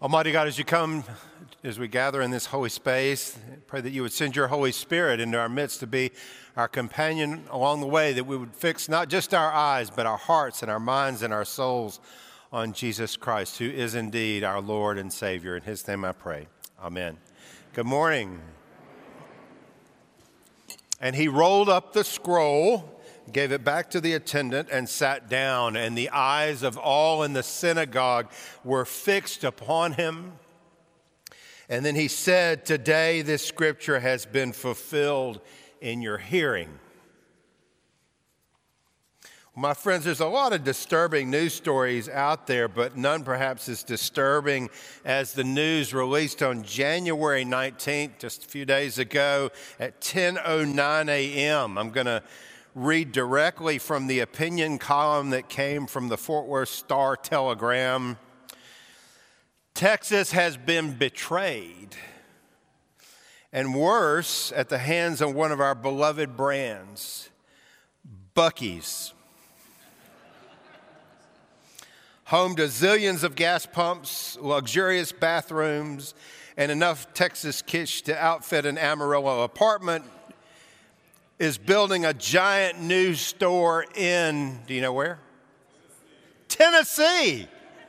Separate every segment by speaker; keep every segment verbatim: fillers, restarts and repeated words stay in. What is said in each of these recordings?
Speaker 1: Almighty God, as you come, as we gather in this holy space, pray that you would send your Holy Spirit into our midst to be our companion along the way, that we would fix not just our eyes, but our hearts and our minds and our souls on Jesus Christ, who is indeed our Lord and Savior. In his name I pray. Amen. Good morning. And he rolled up the scroll, gave it back to the attendant, and sat down. And the eyes of all in the synagogue were fixed upon him. And then he said, "Today this scripture has been fulfilled in your hearing." My friends, there's a lot of disturbing news stories out there, but none perhaps as disturbing as the news released on January nineteenth, just a few days ago at ten oh nine a.m. I'm going to read directly from the opinion column that came from the Fort Worth Star-Telegram. Texas has been betrayed, and worse, at the hands of one of our beloved brands, Buc-ee's. Home to zillions of gas pumps, luxurious bathrooms, and enough Texas kitsch to outfit an Amarillo apartment, is building a giant new store in, do you know where? Tennessee.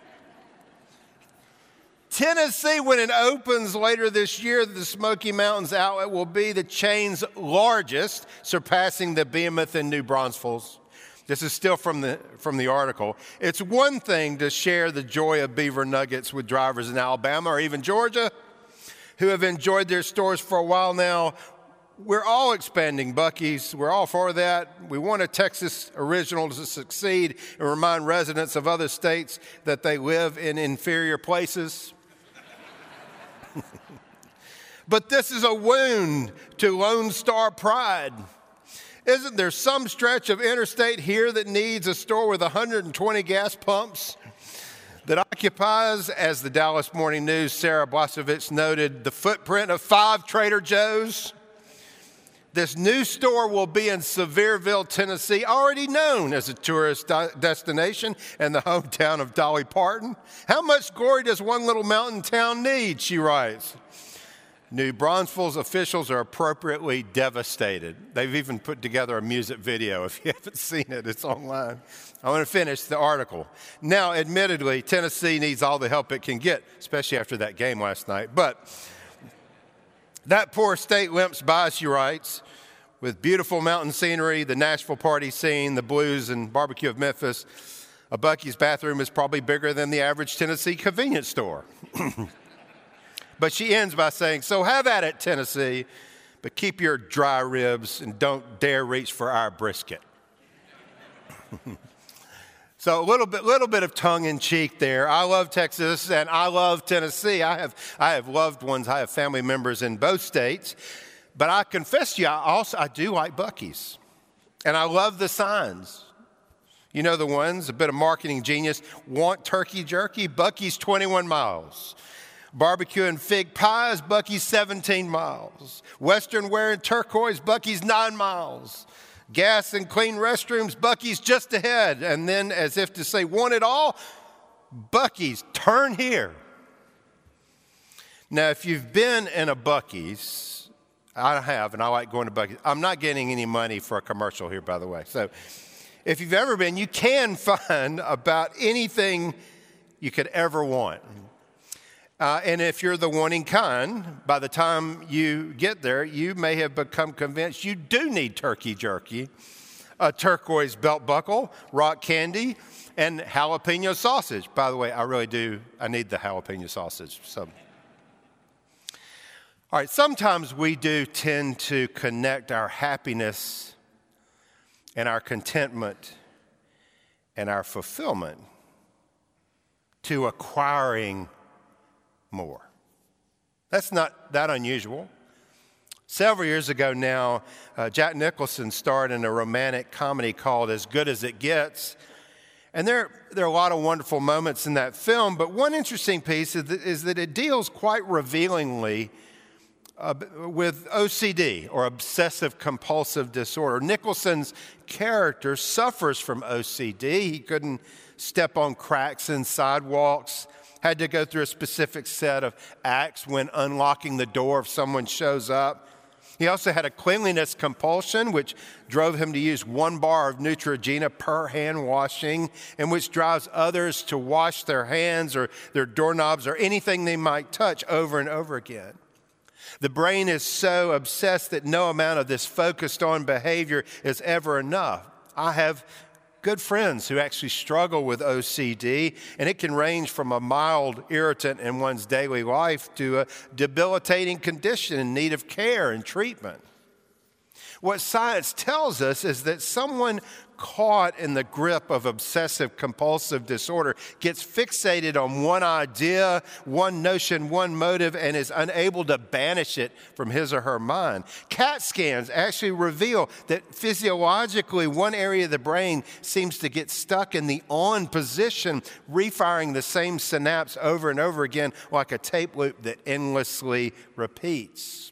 Speaker 1: Tennessee, when it opens later this year, the Smoky Mountains outlet will be the chain's largest, surpassing the Behemoth in New Braunfels. This is still from the, from the article. It's one thing to share the joy of beaver nuggets with drivers in Alabama or even Georgia who have enjoyed their stores for a while now. We're all expanding Buc-ee's. We're all for that. We want a Texas original to succeed and remind residents of other states that they live in inferior places. But this is a wound to Lone Star pride. Isn't there some stretch of interstate here that needs a store with one hundred twenty gas pumps that occupies, as the Dallas Morning News' Sarah Blasovich noted, the footprint of five Trader Joe's? This new store will be in Sevierville, Tennessee, already known as a tourist destination and the hometown of Dolly Parton. How much glory does one little mountain town need, she writes. New Braunfels officials are appropriately devastated. They've even put together a music video. If you haven't seen it, it's online. I want to finish the article. Now, admittedly, Tennessee needs all the help it can get, especially after that game last night. But that poor state limps by, she writes, with beautiful mountain scenery, the Nashville party scene, the blues and barbecue of Memphis. A Buc-ee's bathroom is probably bigger than the average Tennessee convenience store. But she ends by saying, "So have at it, Tennessee, but keep your dry ribs and don't dare reach for our brisket." So a little bit, little bit of tongue-in-cheek there. I love Texas and I love Tennessee. I have, I have loved ones. I have family members in both states. But I confess to you, I also I do like Buc-ee's, and I love the signs. You know the ones. A bit of marketing genius. Want turkey jerky? Buc-ee's twenty-one miles. Barbecue and fig pies, Buc-ee's seventeen miles. Western wear and turquoise, Buc-ee's nine miles. Gas and clean restrooms, Buc-ee's just ahead. And then, as if to say, want it all? Buc-ee's, turn here. Now, if you've been in a Buc-ee's, I have, and I like going to Buc-ee's. I'm not getting any money for a commercial here, by the way. So if you've ever been, you can find about anything you could ever want. Uh, and if you're the wanting kind, by the time you get there, you may have become convinced you do need turkey jerky, a turquoise belt buckle, rock candy, and jalapeno sausage. By the way, I really do. I need the jalapeno sausage. So, all right, sometimes we do tend to connect our happiness and our contentment and our fulfillment to acquiring more. That's not that unusual. Several years ago now, uh, Jack Nicholson starred in a romantic comedy called As Good as It Gets. And there, there are a lot of wonderful moments in that film, but one interesting piece is that, is that it deals quite revealingly uh, with O C D, or obsessive compulsive disorder. Nicholson's character suffers from O C D. He couldn't step on cracks in sidewalks. had to go through a specific set of acts when unlocking the door if someone shows up. He also had a cleanliness compulsion, which drove him to use one bar of Neutrogena per hand washing, and which drives others to wash their hands or their doorknobs or anything they might touch over and over again. The brain is so obsessed that no amount of this focused on behavior is ever enough. I have good friends who actually struggle with O C D, and it can range from a mild irritant in one's daily life to a debilitating condition in need of care and treatment. What science tells us is that someone caught in the grip of obsessive compulsive disorder gets fixated on one idea, one notion, one motive, and is unable to banish it from his or her mind. CAT scans actually reveal that physiologically one area of the brain seems to get stuck in the on position, refiring the same synapse over and over again like a tape loop that endlessly repeats.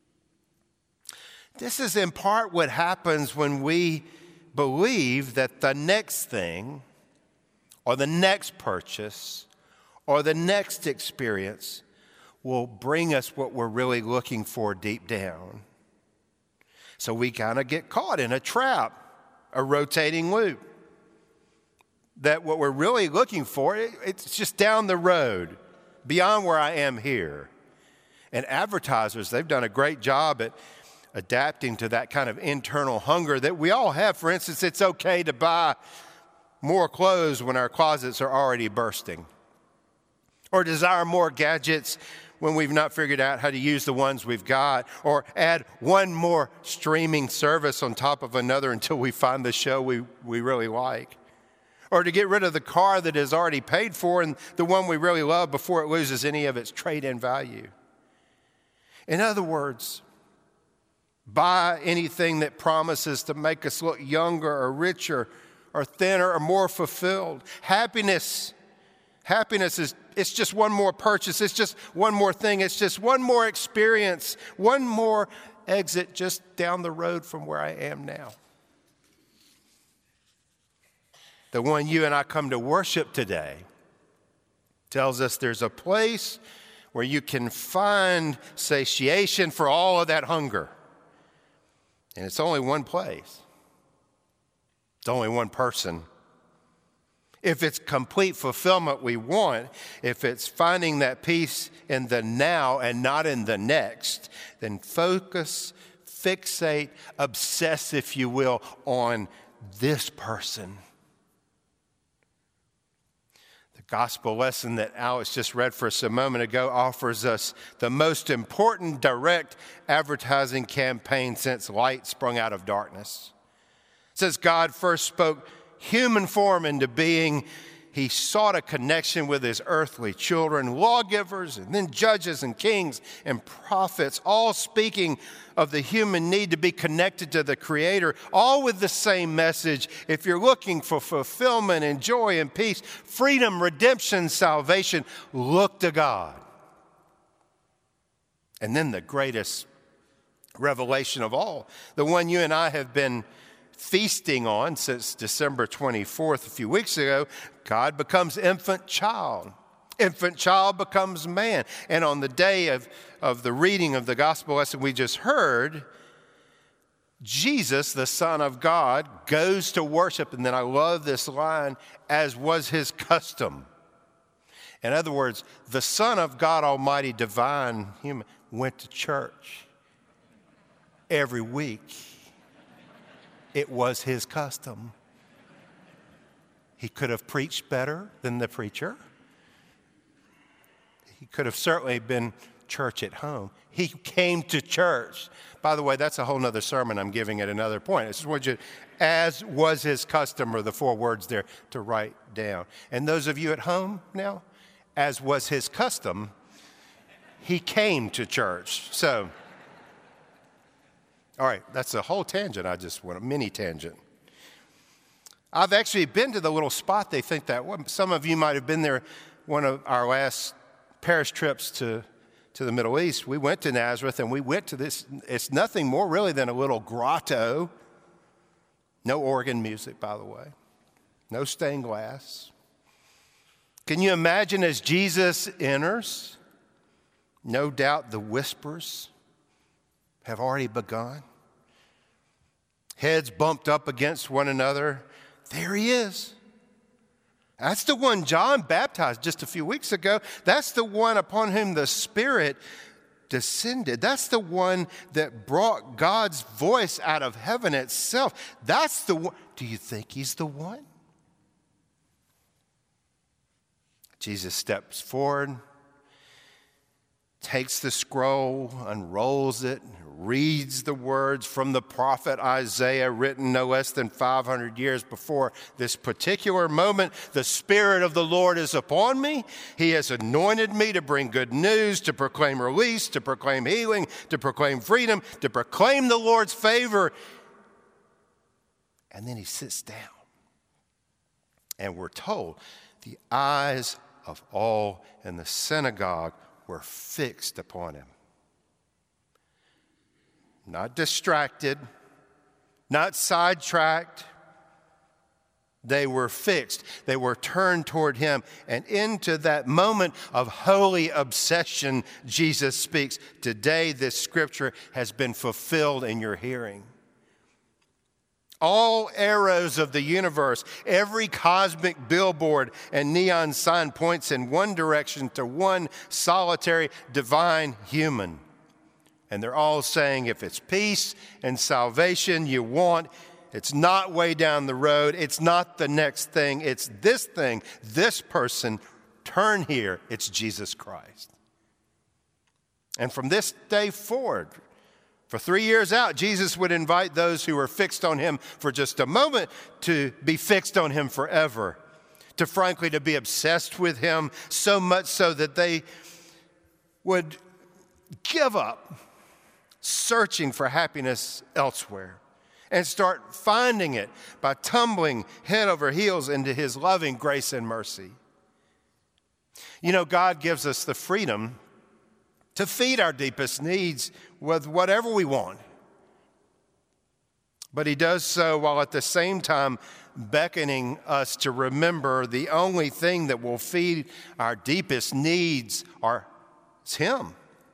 Speaker 1: This is in part what happens when we believe that the next thing or the next purchase or the next experience will bring us what we're really looking for deep down. So we kind of get caught in a trap, a rotating loop. That what we're really looking for, it, it's just down the road, beyond where I am here. And advertisers, they've done a great job at adapting to that kind of internal hunger that we all have. For instance, it's okay to buy more clothes when our closets are already bursting, or desire more gadgets when we've not figured out how to use the ones we've got, or add one more streaming service on top of another until we find the show we, we really like, or to get rid of the car that is already paid for and the one we really love before it loses any of its trade-in value. In other words, buy anything that promises to make us look younger or richer or thinner or more fulfilled. Happiness, happiness is it's just one more purchase. It's just one more thing. It's just one more experience, one more exit just down the road from where I am now. The one you and I come to worship today tells us there's a place where you can find satiation for all of that hunger. And it's only one place. It's only one person. If it's complete fulfillment we want, if it's finding that peace in the now and not in the next, then focus, fixate, obsess, if you will, on this person. Gospel lesson that Alex just read for us a moment ago offers us the most important direct advertising campaign since light sprung out of darkness. It says God first spoke human form into being. He sought a connection with his earthly children, lawgivers, and then judges and kings and prophets, all speaking of the human need to be connected to the Creator, all with the same message. If you're looking for fulfillment and joy and peace, freedom, redemption, salvation, look to God. And then the greatest revelation of all, the one you and I have been feasting on since December twenty-fourth, a few weeks ago, God becomes infant child. Infant child becomes man. And on the day of, of the reading of the gospel lesson we just heard, Jesus, the Son of God, goes to worship. And then I love this line, as was his custom. In other words, the Son of God Almighty, divine, human, went to church every week. It was his custom. He could have preached better than the preacher. He could have certainly been church at home. He came to church. By the way, that's a whole other sermon I'm giving at another point. This is what you, as was his custom, are the four words there to write down. And those of you at home now, as was his custom, he came to church. So, all right, that's a whole tangent. I just went a mini tangent. I've actually been to the little spot they think that was. Some of you might have been there one of our last parish trips to, to the Middle East. We went to Nazareth and we went to this. It's nothing more really than a little grotto. No organ music, by the way. No stained glass. Can you imagine as Jesus enters? No doubt the whispers have already begun. Heads bumped up against one another. There he is. That's the one John baptized just a few weeks ago. That's the one upon whom the Spirit descended. That's the one that brought God's voice out of heaven itself. That's the one. Do you think he's the one? Jesus steps forward, takes the scroll, unrolls it, reads the words from the prophet Isaiah, written no less than five hundred years before this particular moment. The Spirit of the Lord is upon me. He has anointed me to bring good news, to proclaim release, to proclaim healing, to proclaim freedom, to proclaim the Lord's favor. And then he sits down. And we're told the eyes of all in the synagogue were fixed upon him. Not distracted, not sidetracked. They were fixed. They were turned toward him. And into that moment of holy obsession, Jesus speaks, "Today this scripture has been fulfilled in your hearing." All arrows of the universe, every cosmic billboard and neon sign points in one direction to one solitary divine human. And they're all saying, if it's peace and salvation you want, it's not way down the road. It's not the next thing. It's this thing, this person. Turn here. It's Jesus Christ. And from this day forward, for three years out, Jesus would invite those who were fixed on him for just a moment to be fixed on him forever, to frankly to be obsessed with him, so much so that they would give up searching for happiness elsewhere and start finding it by tumbling head over heels into his loving grace and mercy. You know, God gives us the freedom to feed our deepest needs with whatever we want. But he does so while at the same time beckoning us to remember the only thing that will feed our deepest needs are, is him.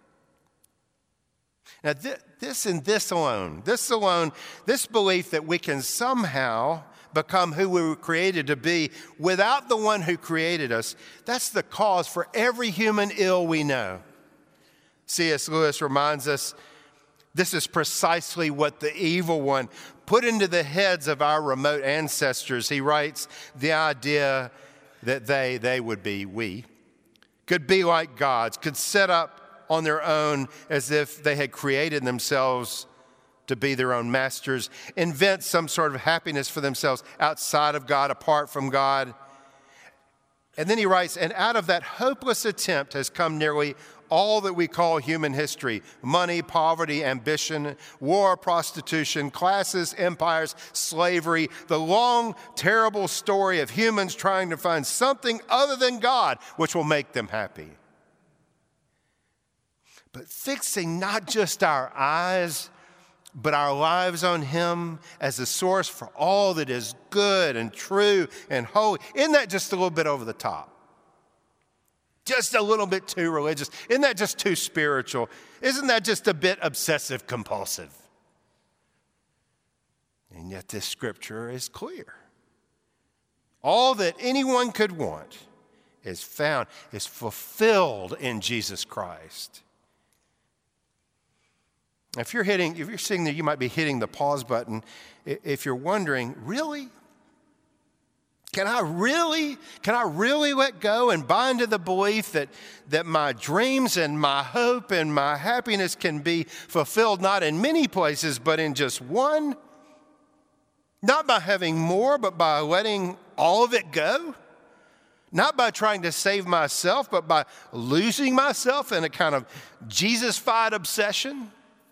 Speaker 1: Now th- this and this alone, this alone, this belief that we can somehow become who we were created to be without the one who created us, that's the cause for every human ill we know. C S Lewis reminds us this is precisely what the evil one put into the heads of our remote ancestors. He writes, the idea that they, they would be we, could be like gods, could set up on their own as if they had created themselves to be their own masters, invent some sort of happiness for themselves outside of God, apart from God. And then he writes, and out of that hopeless attempt has come nearly all that we call human history: money, poverty, ambition, war, prostitution, classes, empires, slavery, the long, terrible story of humans trying to find something other than God which will make them happy. But fixing not just our eyes, but our lives on him as the source for all that is good and true and holy. Isn't that just a little bit over the top? Just a little bit too religious? Isn't that just too spiritual? Isn't that just a bit obsessive compulsive? And yet this scripture is clear. All that anyone could want is found, is fulfilled in Jesus Christ. If you're hitting, if you're seeing that you might be hitting the pause button, if you're wondering, really? Can I really, can I really let go and buy into the belief that, that my dreams and my hope and my happiness can be fulfilled not in many places, but in just one? Not by having more, but by letting all of it go? Not by trying to save myself, but by losing myself in a kind of Jesus-fied obsession?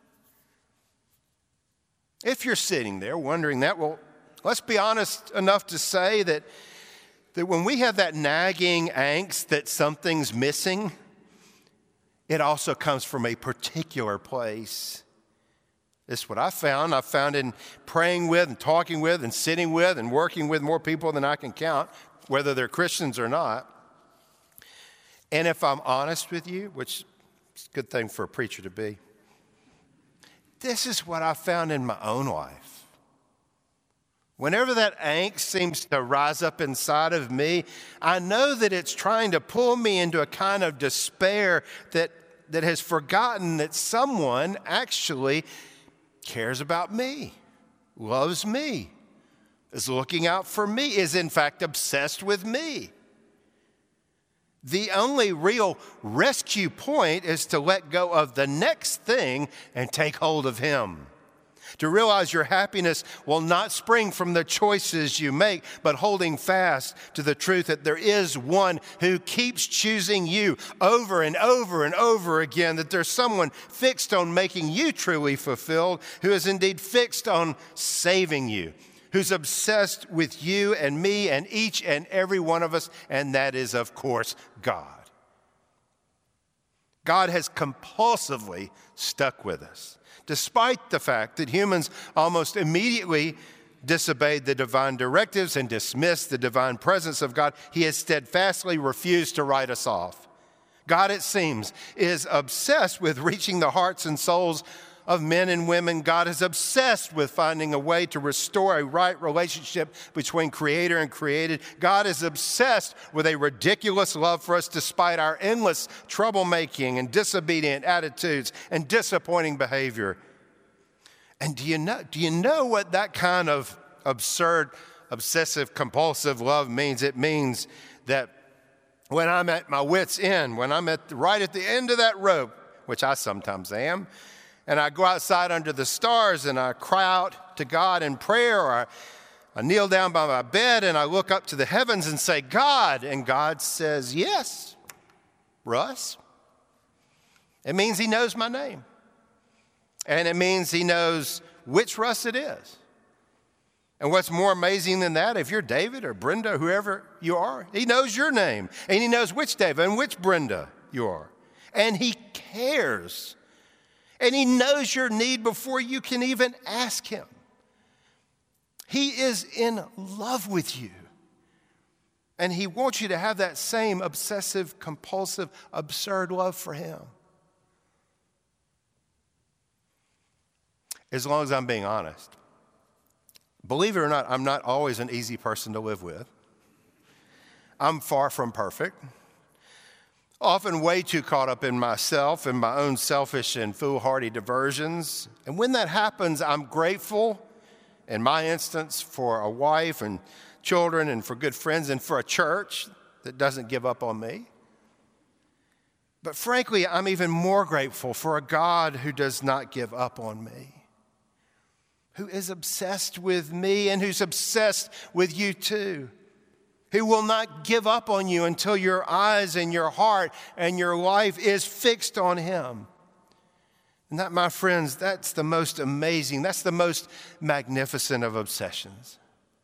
Speaker 1: If you're sitting there wondering that, well, let's be honest enough to say that, that when we have that nagging angst that something's missing, it also comes from a particular place. This is what I found. I found in praying with and talking with and sitting with and working with more people than I can count, whether they're Christians or not. And if I'm honest with you, which is a good thing for a preacher to be, this is what I found in my own life. Whenever that angst seems to rise up inside of me, I know that it's trying to pull me into a kind of despair that, that has forgotten that someone actually cares about me, loves me, is looking out for me, is in fact obsessed with me. The only real rescue point is to let go of the next thing and take hold of Him. To realize your happiness will not spring from the choices you make, but holding fast to the truth that there is one who keeps choosing you over and over and over again, that there's someone fixed on making you truly fulfilled, who is indeed fixed on saving you, who's obsessed with you and me and each and every one of us, and that is, of course, God. God has compulsively stuck with us, despite the fact that humans almost immediately disobeyed the divine directives and dismissed the divine presence of God. He has steadfastly refused to write us off. God, it seems, is obsessed with reaching the hearts and souls of men and women. God is obsessed with finding a way to restore a right relationship between Creator and created. God is obsessed with a ridiculous love for us despite our endless troublemaking and disobedient attitudes and disappointing behavior. And do you know, do you know what that kind of absurd, obsessive, compulsive love means? It means that when I'm at my wit's end, when I'm at right at the end of that rope, which I sometimes am, and I go outside under the stars and I cry out to God in prayer, or I, I kneel down by my bed and I look up to the heavens and say, God, and God says, yes, Russ. It means He knows my name. And it means He knows which Russ it is. And what's more amazing than that, if you're David or Brenda, whoever you are, He knows your name. And He knows which David and which Brenda you are. And He cares. And He knows your need before you can even ask Him. He is in love with you. And He wants you to have that same obsessive, compulsive, absurd love for Him. As long as I'm being honest. Believe it or not, I'm not always an easy person to live with. I'm far from perfect. Often way too caught up in myself and my own selfish and foolhardy diversions. And when that happens, I'm grateful, in my instance, for a wife and children and for good friends and for a church that doesn't give up on me. But frankly, I'm even more grateful for a God who does not give up on me, who is obsessed with me and who's obsessed with you too, who will not give up on you until your eyes and your heart and your life is fixed on Him. And that, my friends, that's the most amazing, that's the most magnificent of obsessions.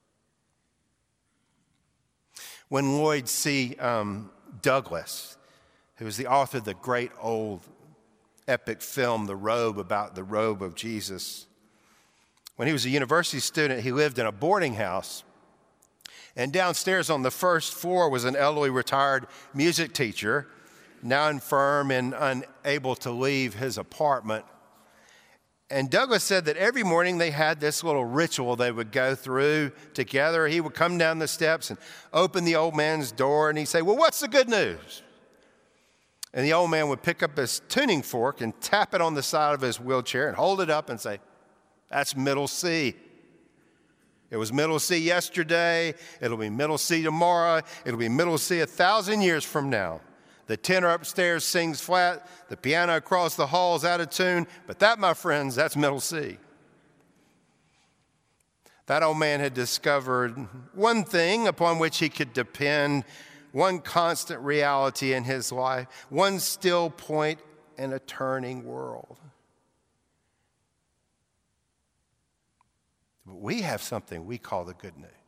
Speaker 1: When Lloyd C. Um, Douglas, who was the author of the great old epic film, The Robe, about the robe of Jesus, when he was a university student, he lived in a boarding house. And downstairs on the first floor was an elderly retired music teacher, now infirm and unable to leave his apartment. And Douglas said that every morning they had this little ritual they would go through together. He would come down the steps and open the old man's door, and he'd say, well, what's the good news? And the old man would pick up his tuning fork and tap it on the side of his wheelchair and hold it up and say, that's middle C. It was middle C yesterday. It'll be middle C tomorrow. It'll be middle C a thousand years from now. The tenor upstairs sings flat. The piano across the hall is out of tune. But that, my friends, that's middle C. That old man had discovered one thing upon which he could depend, one constant reality in his life, one still point in a turning world. But we have something we call the good news.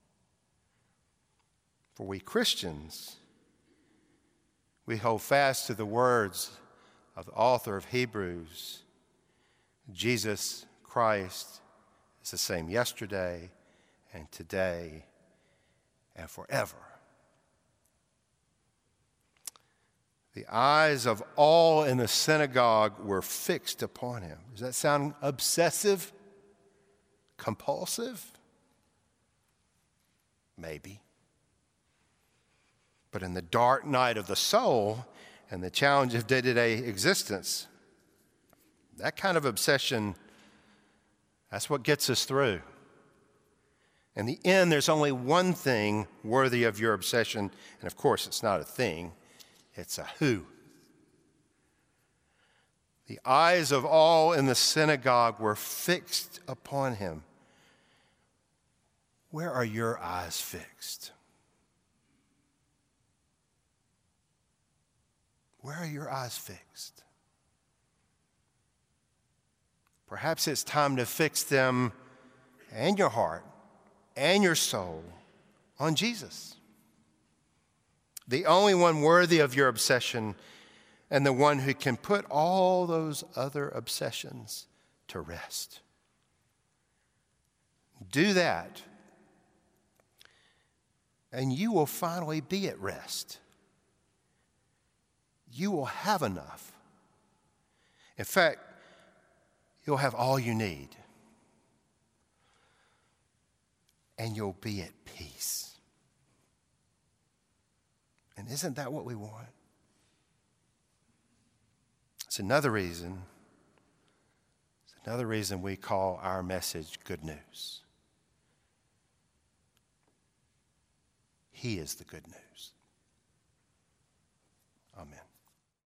Speaker 1: For we Christians, we hold fast to the words of the author of Hebrews. Jesus Christ is the same yesterday and today and forever. The eyes of all in the synagogue were fixed upon him. Does that sound obsessive? Compulsive? Maybe. But in the dark night of the soul and the challenge of day-to-day existence, that kind of obsession, that's what gets us through. In the end, there's only one thing worthy of your obsession, and of course, it's not a thing, it's a who. The eyes of all in the synagogue were fixed upon him. Where are your eyes fixed? Where are your eyes fixed? Perhaps it's time to fix them and your heart and your soul on Jesus, the only one worthy of your obsession and the one who can put all those other obsessions to rest. Do that, and you will finally be at rest. You will have enough. In fact, you'll have all you need. And you'll be at peace. And isn't that what we want? It's another reason, it's another reason we call our message good news. He is the good news. Amen.